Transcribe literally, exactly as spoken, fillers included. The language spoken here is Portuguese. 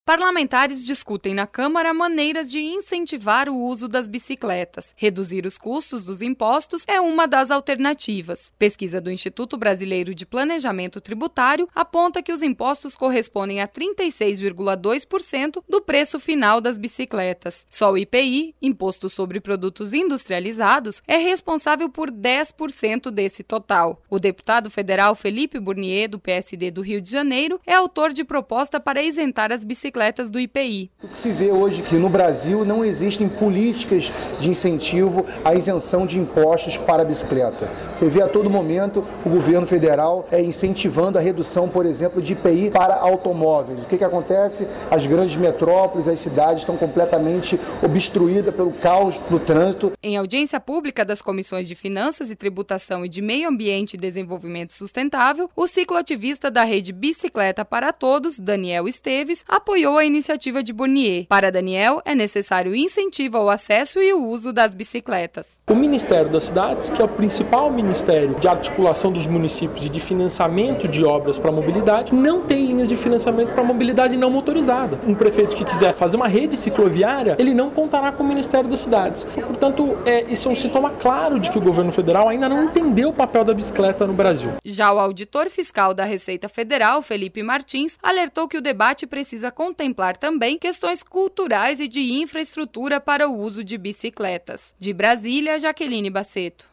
Parlamentares discutem na Câmara maneiras de incentivar o uso das bicicletas. Reduzir os custos dos impostos é uma das alternativas. Pesquisa do Instituto Brasileiro de Planejamento Tributário aponta que os impostos correspondem a trinta e seis vírgula dois por cento do preço final das bicicletas. Só o I P I, Imposto sobre Produtos Industrializados, é responsável por dez por cento desse total. O deputado federal Felipe Burnier, do P S D do Rio de Janeiro, é autor de proposta para isentar as bicicletas do I P I. O que se vê hoje é que no Brasil não existem políticas de incentivo à isenção de impostos para a bicicleta. Você vê a todo momento o governo federal é incentivando a redução, por exemplo, de I P I para automóveis. O que, que acontece? As grandes metrópoles, as cidades estão completamente obstruídas pelo caos do trânsito. Em audiência pública das comissões de Finanças e Tributação e de Meio Ambiente e Desenvolvimento Sustentável, o cicloativista da rede Bicicleta para Todos, Daniel Esteves, apoiou a iniciativa de Burnier. Para Daniel, é necessário incentivo ao acesso e o uso das bicicletas. O Ministério das Cidades, que é o principal ministério de articulação dos municípios e de financiamento de obras para mobilidade, não tem linhas de financiamento para mobilidade não motorizada. Um prefeito que quiser fazer uma rede cicloviária, ele não contará com o Ministério das Cidades. Portanto, é, isso é um sintoma claro de que o governo federal ainda não entendeu o papel da bicicleta no Brasil. Já o auditor fiscal da Receita Federal, Felipe Martins, alertou que o debate precisa contemplar também questões culturais e de infraestrutura para o uso de bicicletas. De Brasília, Jaqueline Baceto.